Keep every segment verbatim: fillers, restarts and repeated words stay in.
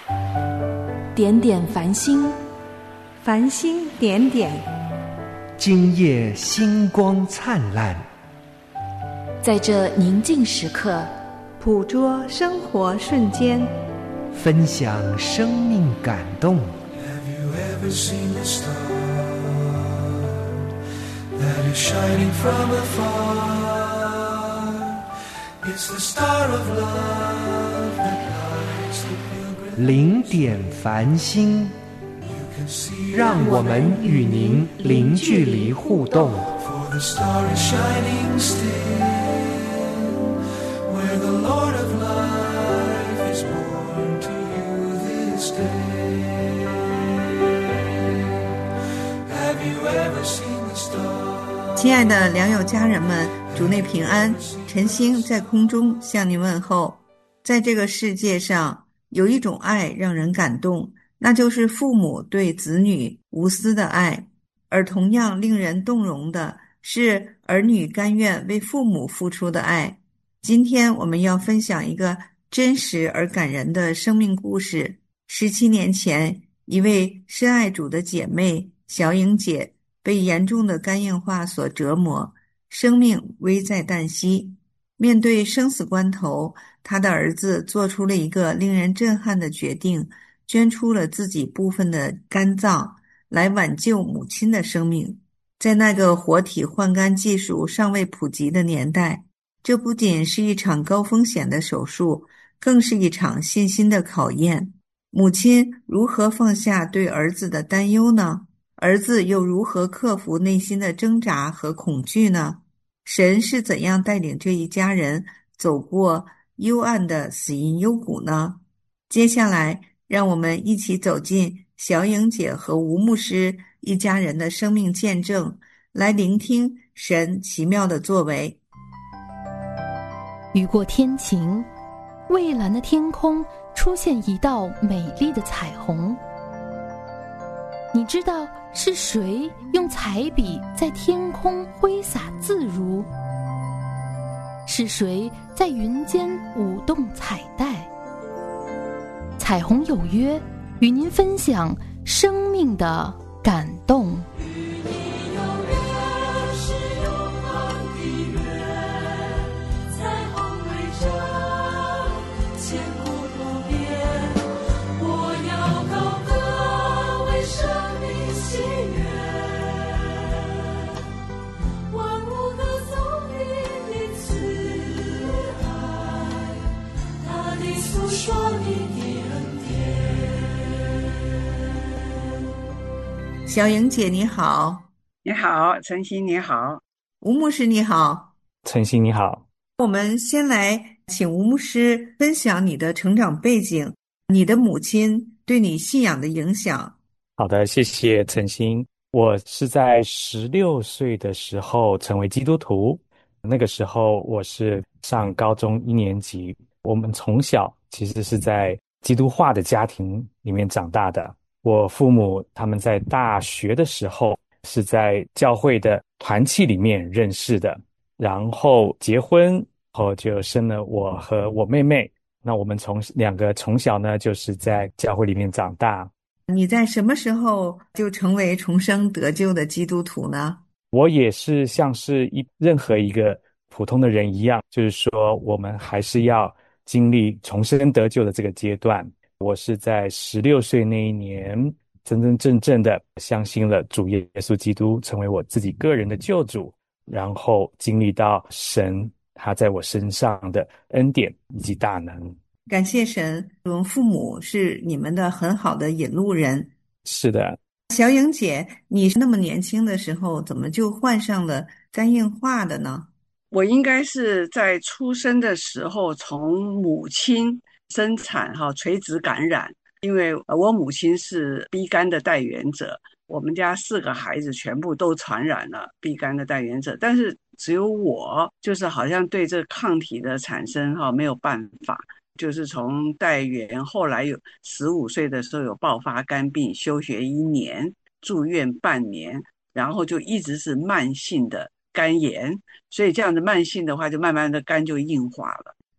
点点繁星， 繁星点点， 今夜星光灿烂。 在这宁静时刻， 捕捉生活瞬间， 分享生命感动。 Have you ever seen a star that is shining from afar? It's the star of love that lights the pilgrim. 零点繁星，让我们与您零距离互动。 For the star is shining still, where the Lord of life is born to you this day. Have you ever seen the star? 亲爱的良友家人们，主内平安，晨星在空中向您问候。在这个世界上，有一种爱让人感动，那就是父母对子女无私的爱，而同样令人动容的是儿女甘愿为父母付出的爱。今天我们要分享一个真实而感人的生命故事。十七年前，一位深爱主的姐妹小颖姐被严重的肝硬化所折磨，生命危在旦夕。面对生死关头，她的儿子做出了一个令人震撼的决定，捐出了自己部分的肝脏来挽救母亲的生命。在那个活体换肝技术尚未普及的年代，这不仅是一场高风险的手术，更是一场信心的考验。母亲如何放下对儿子的担忧呢？儿子又如何克服内心的挣扎和恐惧呢？神是怎样带领这一家人走过幽暗的死荫幽谷呢？接下来，让我们一起走进小颖姐和吴牧师一家人的生命见证，来聆听神奇妙的作为。 雨过天晴，蔚蓝的天空出现一道美丽的彩虹。你知道是谁用彩笔在天空挥洒自如？是谁在云间舞动彩带？彩虹有约，与您分享生命的感动。 小颖姐你好。 你好，晨曦你好。 吴牧师你好。 晨曦你好。 我们先来请吴牧师分享你的成长背景，你的母亲对你信仰的影响。 好的，谢谢晨曦。我是在十六岁的时候成为基督徒，那个时候我是上高中一年级。我们从小其实是在基督化的家庭里面长大的。我父母他们在大学的时候是在教会的团契里面认识的，然后结婚后就生了我和我妹妹。那我们从两个从小呢就是在教会里面长大。 你在什么时候就成为重生得救的基督徒呢？ 我也是像是一任何一个普通的人一样，就是说我们还是要经历重生得救的这个阶段。我是在十六岁那一年真真正正的相信了主耶稣基督，成为我自己个人的救主，然后经历到神他在我身上的恩典以及大能。 感谢神，我们父母是你们的很好的引路人。 是的。 小颖姐，你那么年轻的时候怎么就患上了肝硬化的呢？ 我应该是在出生的时候从母亲生产哈垂直感染，因为我母亲是 B 肝的带原者，我们家四个孩子全部都传染了 B 肝的带原者，但是只有我就是好像对这个抗体的产生哈没有办法，就是从带原后来有十五岁的时候有爆发肝病，休学一年，住院半年，然后就一直是慢性的肝炎，所以这样子慢性的话就慢慢的肝就硬化了。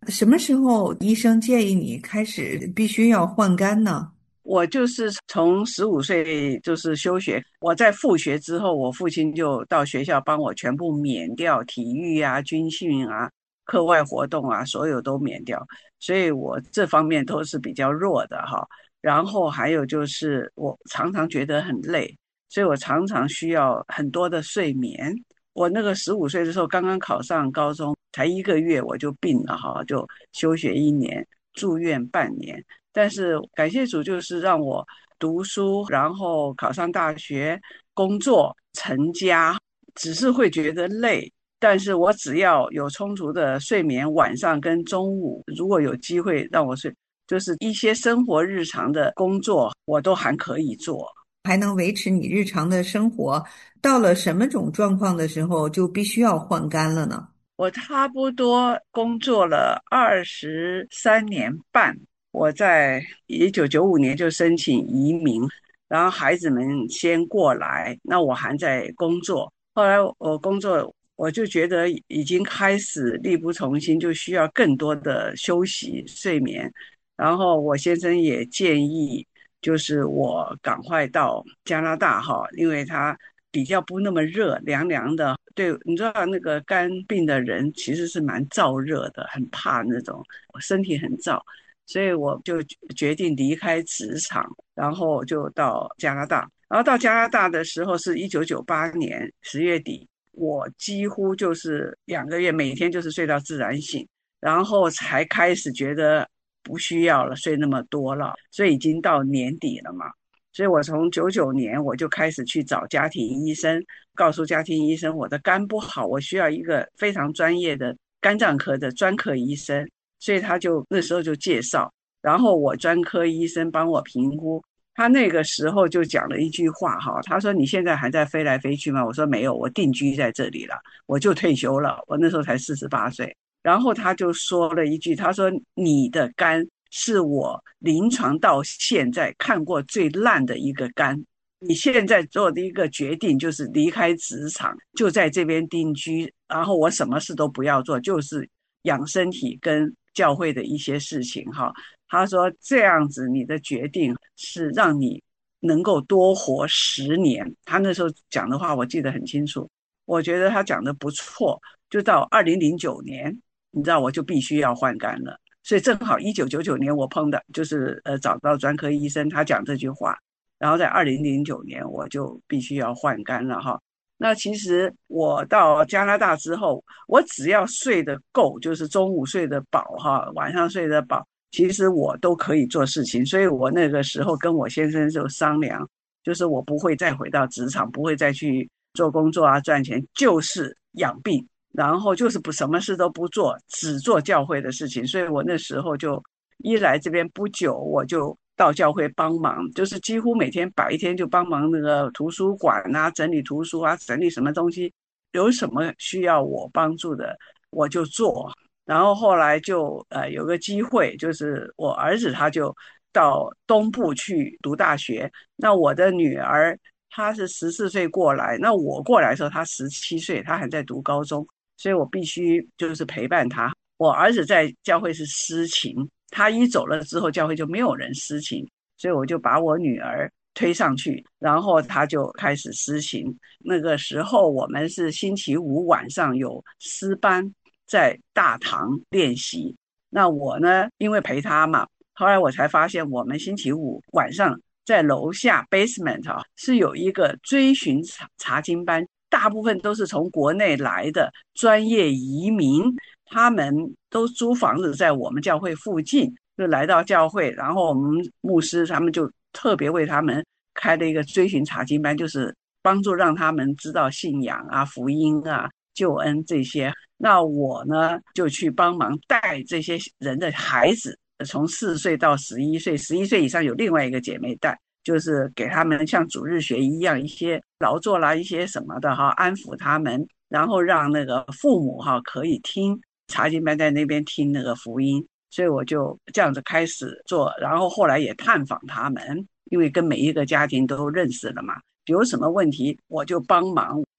什么时候医生建议你开始必须要换肝呢？ 我就是从十五岁就是休学，我在复学之后，我父亲就到学校帮我全部免掉体育啊、军训啊、课外活动啊，所有都免掉，所以我这方面都是比较弱的哈。然后还有就是我常常觉得很累，所以我常常需要很多的睡眠。我那个十五岁的时候刚刚考上高中，才一个月我就病了哈，就休学一年，住院半年。但是感谢主，就是让我读书，然后考上大学，工作成家，只是会觉得累。但是我只要有充足的睡眠，晚上跟中午，如果有机会让我睡，就是一些生活日常的工作，我都还可以做， 还能维持你日常的生活。到了什么种状况的时候，就必须要换肝了呢？ 我差不多工作了二十三年半，我在一九九五年就申请移民，然后孩子们先过来，那我还在工作。后来我工作，我就觉得已经开始力不从心，就需要更多的休息睡眠。然后我先生也建议，就是我赶快到加拿大哈，因为他比较不那么热，凉凉的。对，你知道那个肝病的人其实是蛮燥热的，很怕那种，身体很燥，所以我就决定离开职场，然后就到加拿大。然后到加拿大的时候是一九九八年十月底，我几乎就是两个月，每天就是睡到自然醒，然后才开始觉得不需要了，睡那么多了，所以已经到年底了嘛。所以我从九九年我就开始去找家庭医生，告诉家庭医生我的肝不好，我需要一个非常专业的肝脏科的专科医生，所以他就那时候就介绍，然后我专科医生帮我评估，他那个时候就讲了一句话哈，他说你现在还在飞来飞去吗？我说没有，我定居在这里了，我就退休了，我那时候才四十八岁。然后他就说了一句，他说你的肝是我临床到现在看过最烂的一个肝，你现在做的一个决定就是离开职场，就在这边定居，然后我什么事都不要做，就是养身体跟教会的一些事情哈。他说这样子你的决定是让你能够多活十年，他那时候讲的话我记得很清楚，我觉得他讲的不错。就到二零零九年，你知道我就必须要换肝了，所以正好一九九九年我碰的就是呃找到专科医生，他讲这句话，然后在二零零九年我就必须要换肝了哈。那其实我到加拿大之后，我只要睡得够，就是中午睡得饱哈，晚上睡得饱，其实我都可以做事情。所以我那个时候跟我先生就商量，就是我不会再回到职场，不会再去做工作啊赚钱，就是养病。然后就是不什么事都不做，只做教会的事情。所以我那时候就一来这边不久，我就到教会帮忙，就是几乎每天白天就帮忙那个图书馆啊，整理图书啊，整理什么东西，有什么需要我帮助的我就做。然后后来就呃有个机会，就是我儿子他就到东部去读大学，那我的女儿她是十四岁过来，那我过来的时候她十七岁，她还在读高中。所以我必须就是陪伴他。我儿子在教会是司琴，他一走了之后，教会就没有人司琴，所以我就把我女儿推上去，然后他就开始司琴。那个时候我们是星期五晚上有诗班在大堂练习，那我呢，因为陪他嘛，后来我才发现我们星期五晚上在楼下 basement 啊，是有一个追寻查查经班，大部分都是从国内来的专业移民，他们都租房子在我们教会附近，就来到教会，然后我们牧师他们就特别为他们开了一个追寻查经班，就是帮助让他们知道信仰啊、福音啊、救恩这些。那我呢就去帮忙带这些人的孩子，从四岁到十一岁，十一岁以上有另外一个姐妹带，就是给他们像主日学一样一些劳作啦，一些什么的哈，安抚他们，然后让那个父母哈可以听查经班在那边听那个福音。所以我就这样子开始做，然后后来也探访他们，因为跟每一个家庭都认识了嘛，有什么问题我就帮忙。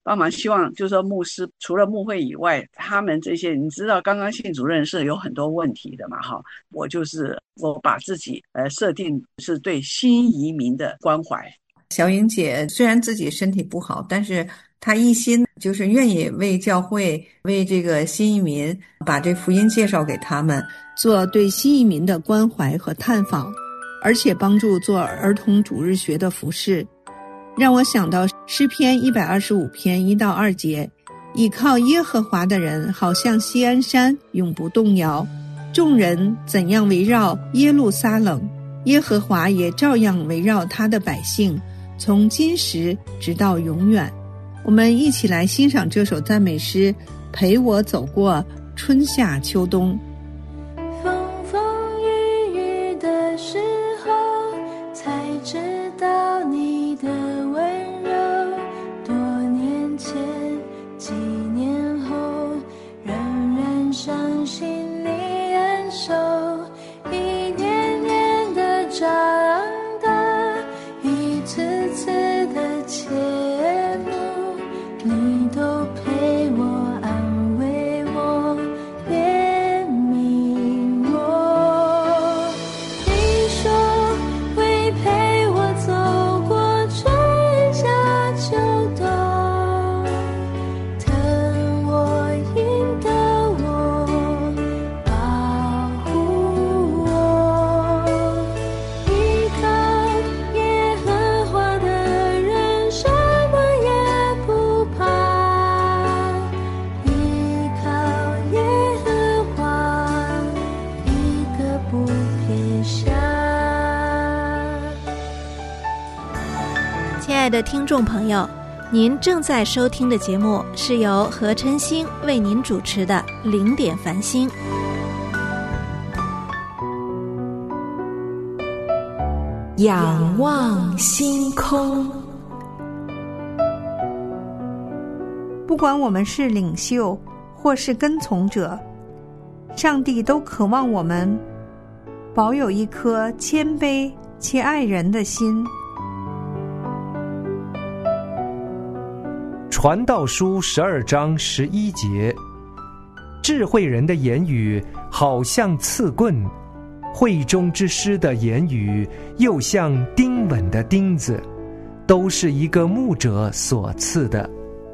帮忙，希望就是说牧师除了牧会以外，他们这些你知道刚刚信主任是有很多问题的嘛哈，我就是我把自己呃设定是对新移民的关怀。 小颖姐虽然自己身体不好，但是她一心就是愿意为教会为这个新移民把这福音介绍给他们，做对新移民的关怀和探访，而且帮助做儿童主日学的服事，让我想到诗篇一百二十五篇一到二节，倚靠耶和华的人好像锡安山永不动摇，众人怎样围绕耶路撒冷，耶和华也照样围绕他的百姓，从今时直到永远。我们一起来欣赏这首赞美诗，陪我走过春夏秋冬。 风风雨雨的时候，才知道你的温柔，多年前几年后，仍然相信你恩手，一年年的长大，一次次的切慕，你都陪我安慰我怜悯我。你说会陪我走过春夏秋冬，疼我引导我保护我，依靠耶和华的人什么也不怕，依靠耶和华一个不撇下。 亲爱的听众朋友，您正在收听的节目是由何琛星为您主持的零点繁星。 仰望星空。 不管我们是领袖或是跟从者，上帝都渴望我们保有一颗谦卑且爱人的心。 传道书十二章十一节，智慧人的言语好像刺棍，慧中之师的言语又像钉稳的钉子，都是一个牧者所赐的。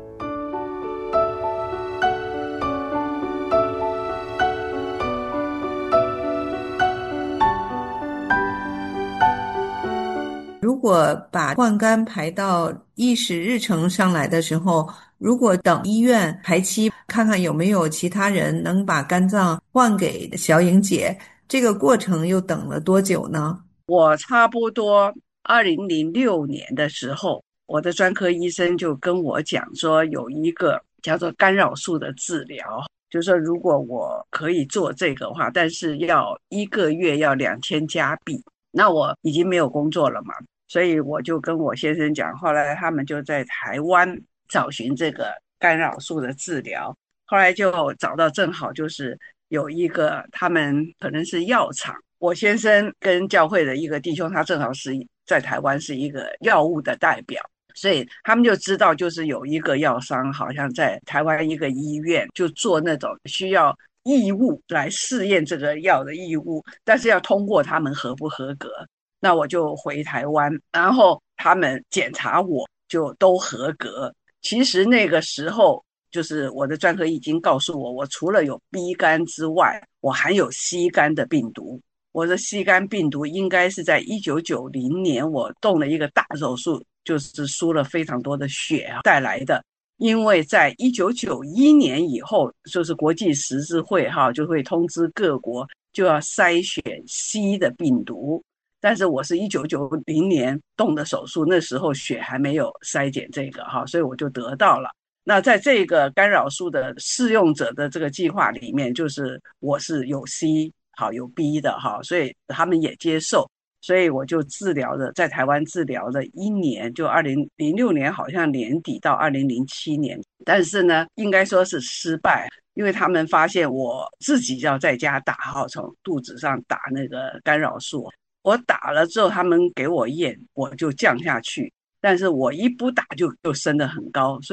如果把换肝排到议事日程上来的时候，如果等医院排期看看有没有其他人能把肝脏换给小颖姐，这个过程又等了多久呢？ 我差不多二零零六年的时候，我的专科医生就跟我讲说，有一个叫做干扰素的治疗，就是说如果我可以做这个的话，但是要一个月要两千加币。那我已经没有工作了嘛，所以我就跟我先生讲，后来他们就在台湾找寻这个干扰素的治疗，后来就找到正好就是有一个他们可能是药厂，我先生跟教会的一个弟兄，他正好是在台湾是一个药物的代表，所以他们就知道就是有一个药商好像在台湾一个医院就做那种需要义务来试验这个药的义务，但是要通过他们合不合格。那我就回台湾，然后他们检查我就都合格。其实那个时候就是我的专科已经告诉我，我除了有 B 肝之外，我还有 C 肝的病毒。我的 C 肝病毒应该是在一九九零年我动了一个大手术，就是输了非常多的血带来的。因为在一九九一年以后，就是国际十字会哈就会通知各国就要筛选 C 的病毒，但是我是一九九零年动的手术，那时候血还没有筛检这个哈，所以我就得到了。那在这个干扰素的试用者的这个计划里面，就是我是有 C 好有 B 的哈，所以他们也接受。所以我就治疗了，在台湾治疗了一年，就二零零六年好像年底到二零零七年，但是呢，应该说是失败，因为他们发现我自己要在家打哈，从肚子上打那个干扰素，我打了之后，他们给我验，我就降下去，但是我一不打就就升得很高，所以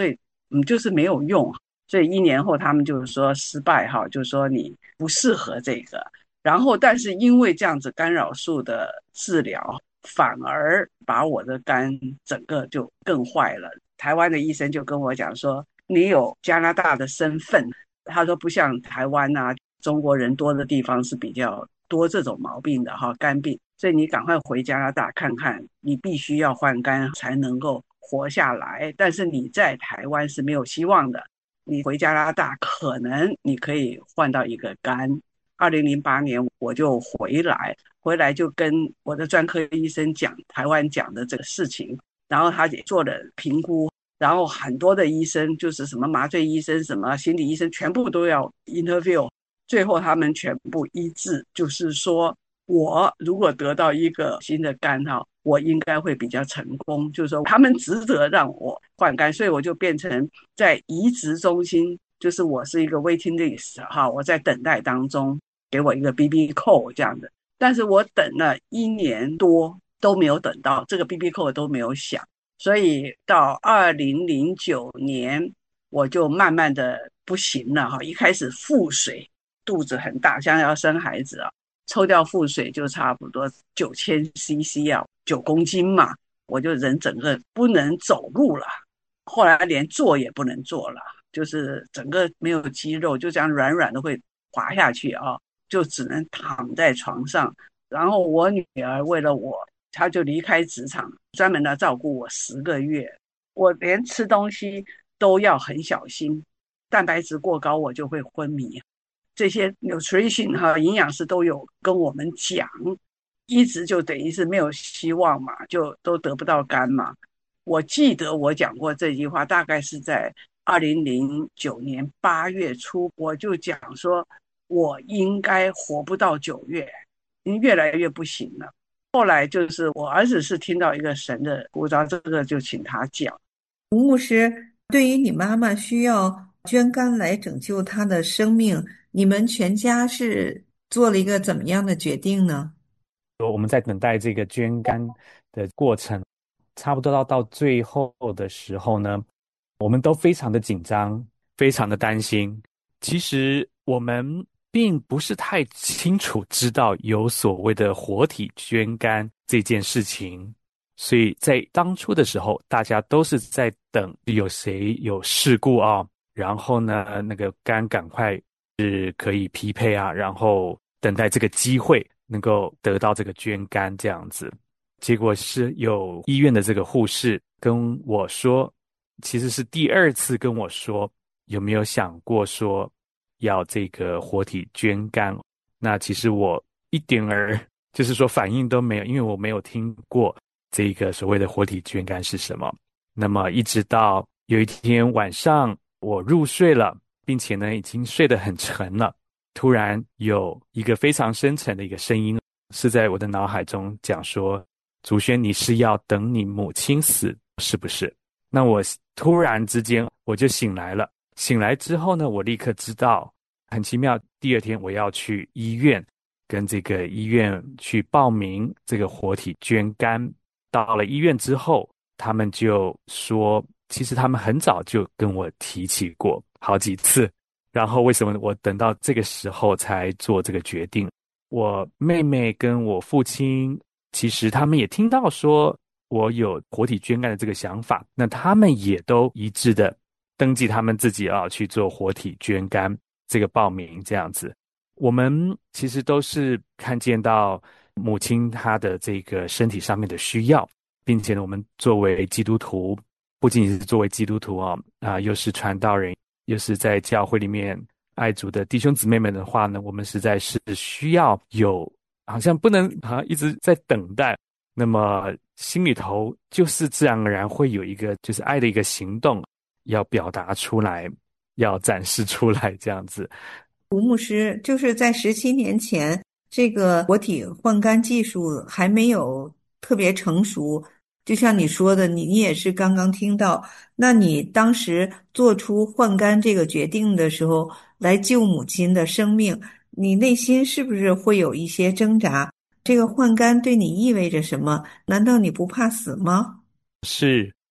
嗯，就是没有用。所以一年后他们就是说失败哈，就是说你不适合这个。然后但是因为这样子干扰素的治疗，反而把我的肝整个就更坏了。台湾的医生就跟我讲说，你有加拿大的身份，他说不像台湾啊，中国人多的地方是比较多这种毛病的哈，肝病，所以你赶快回加拿大看看，你必须要换肝才能够活下来。但是你在台湾是没有希望的，你回加拿大可能你可以换到一个肝。二零零八年我就回来，回来就跟我的专科医生讲台湾讲的这个事情，然后他也做了评估，然后很多的医生就是什么麻醉医生、什么心理医生全部都要 interview， 最后他们全部一致，就是说我如果得到一个新的肝哈，我应该会比较成功，就是说他们值得让我换肝，所以我就变成在移植中心，就是我是一个 waiting list 哈，我在等待当中，给我一个 B B code 这样的，但是我等了一年多都没有等到这个 B B code 都没有响，所以到二零零九年我就慢慢的不行了哈，一开始腹水，肚子很大，像要生孩子啊，抽掉腹水就差不多九千 C C 啊，九公斤嘛，我就人整个不能走路了，后来连坐也不能坐了，就是整个没有肌肉，就这样软软的会滑下去啊，就只能躺在床上。然后我女儿为了我，她就离开职场，专门来照顾我十个月。我连吃东西都要很小心，蛋白质过高我就会昏迷。这些 nutrition 和营养师都有跟我们讲，一直就等于是没有希望嘛，就都得不到肝嘛。我记得我讲过这句话，大概是在二零零九年八月初，我就讲说我应该活不到九月，因为越来越不行了。后来就是我儿子是听到一个神的呼召，这个就请他讲。 吴牧师，对于你妈妈需要捐肝来拯救她的生命，你们全家是做了一个怎么样的决定呢？ 我们在等待这个捐肝的过程，差不多到到最后的时候呢，我们都非常的紧张，非常的担心。其实我们并不是太清楚知道有所谓的活体捐肝这件事情，所以在当初的时候，大家都是在等有谁有事故啊，然后呢，那个肝赶快是可以匹配啊，然后等待这个机会能够得到这个捐肝这样子。结果是有医院的这个护士跟我说，其实是第二次跟我说，有没有想过说要这个活体捐肝？那其实我一点儿就是说反应都没有，因为我没有听过这个所谓的活体捐肝是什么。那么一直到有一天晚上我入睡了，并且呢已经睡得很沉了，突然有一个非常深沉的一个声音是在我的脑海中讲说，祖轩，你是要等你母亲死是不是？那我突然之间我就醒来了，醒来之后呢，我立刻知道，很奇妙，第二天我要去医院，跟这个医院去报名这个活体捐肝。到了医院之后，他们就说，其实他们很早就跟我提起过好几次，然后为什么我等到这个时候才做这个决定？我妹妹跟我父亲，其实他们也听到说我有活体捐肝的这个想法，那他们也都一致的登记他们自己啊去做活体捐肝这个报名这样子。我们其实都是看见到母亲她的这个身体上面的需要，并且呢，我们作为基督徒，不仅仅是作为基督徒啊，啊，又是传道人，又是在教会里面爱主的弟兄姊妹们的话呢，我们实在是需要有，好像不能好像一直在等待，那么心里头就是自然而然会有一个就是爱的一个行动，要表达出来，要展示出来这样子。 吴牧师，就是在十七年前，这个活体换肝技术还没有特别成熟，就像你说的，你你也是刚刚听到。那你当时做出换肝这个决定的时候，来救母亲的生命，你内心是不是会有一些挣扎？这个换肝对你意味着什么？难道你不怕死吗？ 是，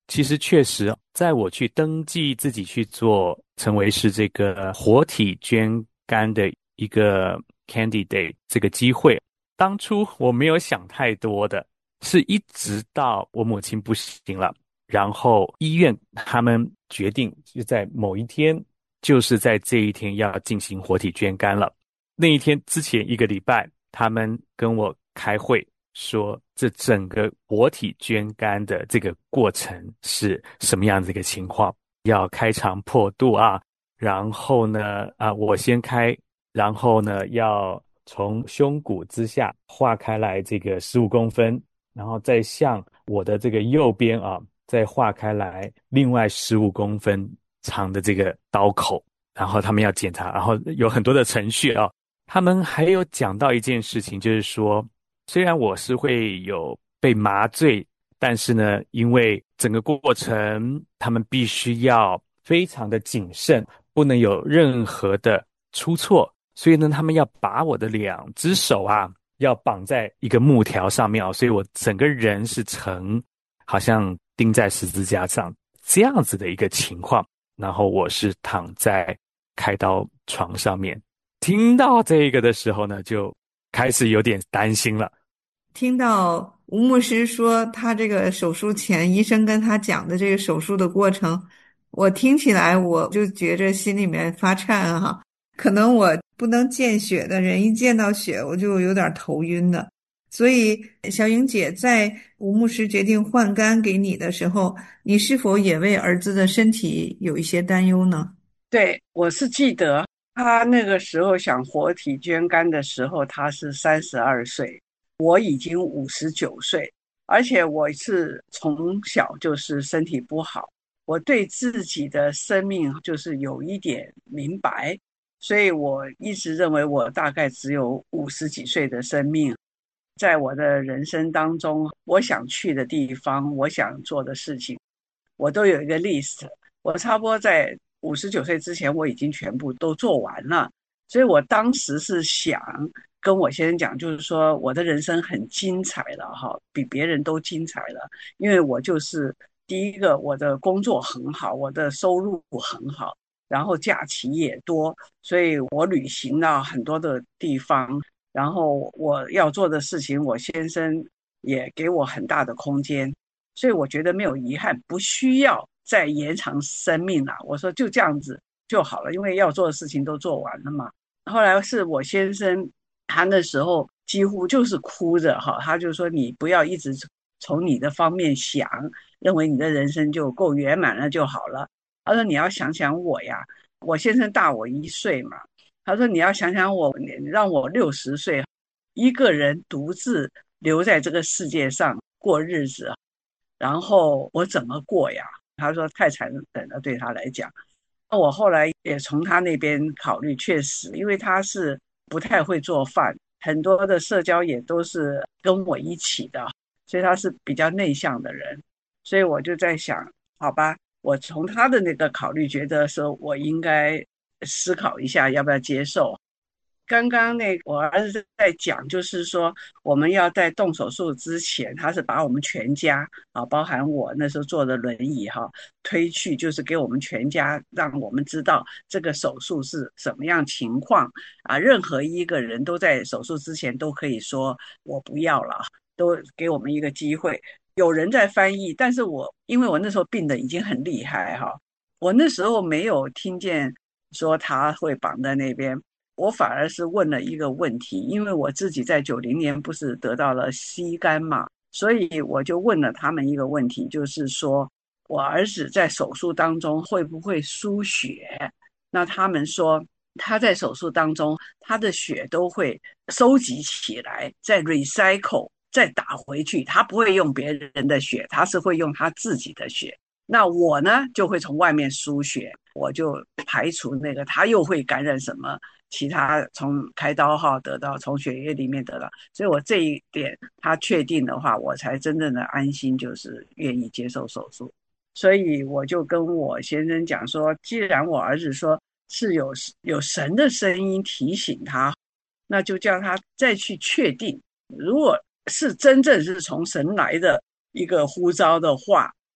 其实确实，在我去登记自己去做，成为是这个活体捐肝的一个 candidate 这个机会，当初我没有想太多的，是一直到我母亲不行了，然后医院他们决定就在某一天，就是在这一天要进行活体捐肝了。那一天之前一个礼拜，他们跟我开会说，这整个活体捐肝的这个过程是什么样子一个情况，要开肠破肚啊，然后呢啊，我先开，然后呢要从胸骨之下划开来这个十五公分，然后再向我的这个右边啊再划开来另外十五公分长的这个刀口，然后他们要检查，然后有很多的程序啊。他们还有讲到一件事情，就是说虽然我是会有被麻醉，但是呢因为整个过程他们必须要非常的谨慎，不能有任何的出错，所以呢他们要把我的两只手啊要绑在一个木条上面啊，所以我整个人是呈好像钉在十字架上这样子的一个情况，然后我是躺在开刀床上面。听到这个的时候呢，就开始有点担心了。 听到吴牧师说他这个手术前医生跟他讲的这个手术的过程，我听起来我就觉着心里面发颤哈。可能我不能见血的人，一见到血我就有点头晕的。所以小颖姐，在吴牧师决定换肝给你的时候，你是否也为儿子的身体有一些担忧呢？ 对，我是记得他那个时候想活体捐肝的时候，他是三十二岁，我已经五十九岁，而且我是从小就是身体不好，我对自己的生命就是有一点明白，所以我一直认为我大概只有五十几岁的生命。在我的人生当中，我想去的地方，我想做的事情，我都有一个 list。我差不多在五十九岁之前，我已经全部都做完了。所以我当时是想跟我先生讲，就是说我的人生很精彩了哈，比别人都精彩了。因为我就是第一个，我的工作很好，我的收入很好，然后假期也多，所以我旅行到很多的地方。然后我要做的事情，我先生也给我很大的空间，所以我觉得没有遗憾，不需要再延长生命了。我说就这样子就好了，因为要做的事情都做完了嘛。后来是我先生，他那时候几乎就是哭着哈，他就说你不要一直从你的方面想，认为你的人生就够圆满了就好了。他说你要想想我呀，我先生大我一岁嘛。他说你要想想我，让我六十岁一个人独自留在这个世界上过日子，然后我怎么过呀？他说太残忍了，对他来讲。我后来也从他那边考虑，确实因为他是不太会做饭，很多的社交也都是跟我一起的，所以他是比较内向的人。所以我就在想，好吧，我从他的那个考虑觉得说我应该思考一下要不要接受。刚刚那我儿子在讲，就是说我们要在动手术之前，他是把我们全家啊，包含我那时候坐的轮椅哈，推去，就是给我们全家，让我们知道这个手术是什么样情况啊。任何一个人都在手术之前都可以说我不要了，都给我们一个机会。有人在翻译，但是我因为我那时候病得已经很厉害哈，我那时候没有听见说他会绑在那边。我反而是问了一个问题，因为我自己在九零年不是得到了膝肝嘛，所以我就问了他们一个问题，就是说我儿子在手术当中会不会输血？那他们说他在手术当中，他的血都会收集起来，再 recycle， 再打回去，他不会用别人的血，他是会用他自己的血。那我呢，就会从外面输血，我就排除那个他又会感染什么其他从开刀号得到，从血液里面得到，所以我这一点他确定的话，我才真正的安心，就是愿意接受手术。所以我就跟我先生讲说，既然我儿子说是有有神的声音提醒他，那就叫他再去确定，如果是真正是从神来的一个呼召的话，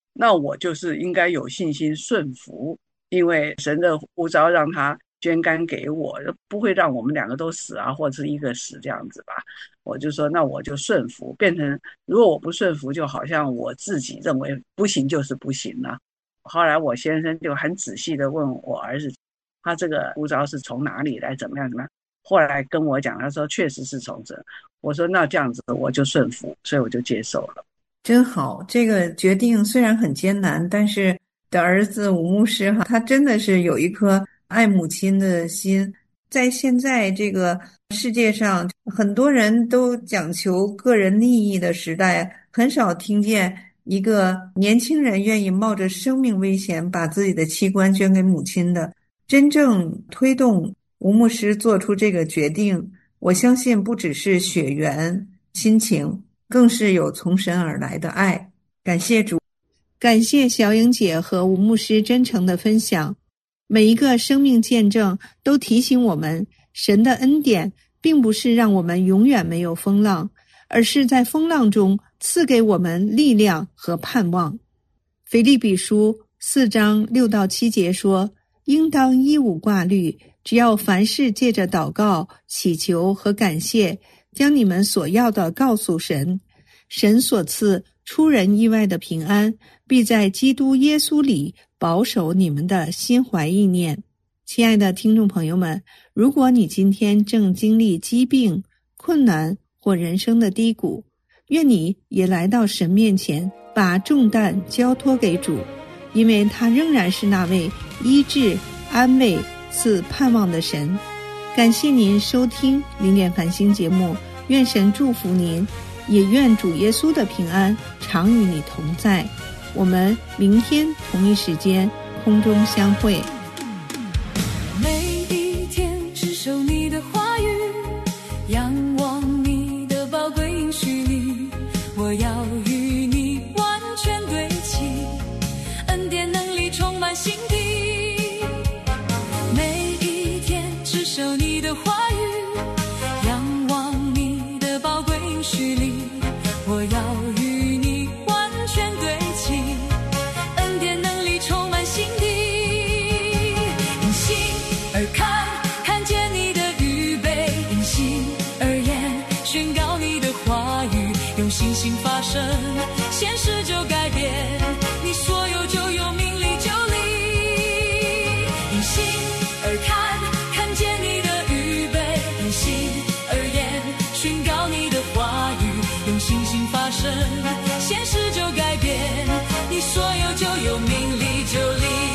那我就是应该有信心顺服，因为神的呼召让他捐肝给我，不会让我们两个都死啊，或者是一个死这样子吧。我就说那我就顺服，变成如果我不顺服，就好像我自己认为不行就是不行了。后来我先生就很仔细的问我儿子，他这个呼召是从哪里来，怎么样怎么样。后来跟我讲，他说确实是从这。我说那这样子我就顺服，所以我就接受了。 真好，这个决定虽然很艰难，但是的儿子吴牧师哈，他真的是有一颗爱母亲的心。在现在这个世界上，很多人都讲求个人利益的时代，很少听见一个年轻人愿意冒着生命危险把自己的器官捐给母亲的。真正推动吴牧师做出这个决定，我相信不只是血缘亲情，更是有从神而来的爱。感谢主， 感谢小颖姐和吴牧师真诚的分享。每一个生命见证都提醒我们，神的恩典并不是让我们永远没有风浪，而是在风浪中赐给我们力量和盼望。腓立比书四章六到七节说，应当一无挂虑，只要凡事借着祷告、祈求和感谢，将你们所要的告诉神。神所赐出人意外的平安，必在基督耶稣里保守你们的心怀意念。亲爱的听众朋友们，如果你今天正经历疾病、困难或人生的低谷，愿你也来到神面前，把重担交托给主，因为他仍然是那位医治、安慰、赐盼望的神。感谢您收听零点繁星节目，愿神祝福您，也愿主耶稣的平安常与你同在。我们明天同一时间空中相会。 每一天只守你的话语，仰望你的宝贵应许里，我要与你完全对齐，恩典能力充满心底。每一天只守你的话语，仰望你的宝贵应许里，我要与你完全对齐，恩典能力充满心底。因信而看，看见你的预备；因信而言，宣告你的话语，用信心发生，现实就改变，你所有就有，命里就立。因信而看，看见你的预备；因信而言，宣告你的话语，用信心发生，现实就改变，你所有就有，命里就立。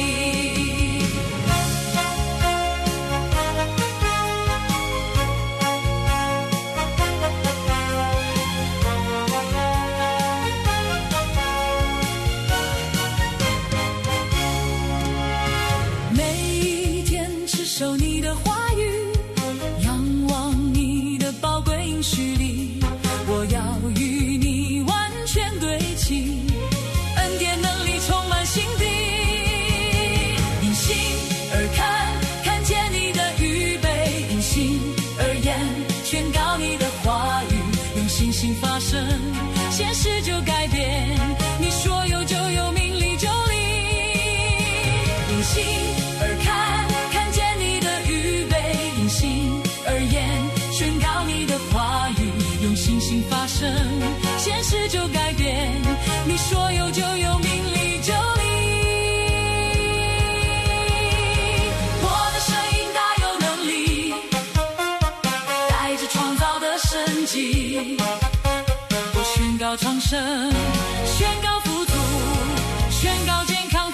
守你的话语，仰望你的宝贵应许里，我要与你完全对齐，恩典能力充满心底。因信而看，看见你的预备；因信而言，宣告你的话语，用信心发生，现实就改变，你所有就有，命里就立。因信而看，宣告你的话语，用信心发生，现实就改变，你所有就有，命里就立。我的声音大有能力，带着创造的生机，我宣告长生，宣告富足，宣告健康。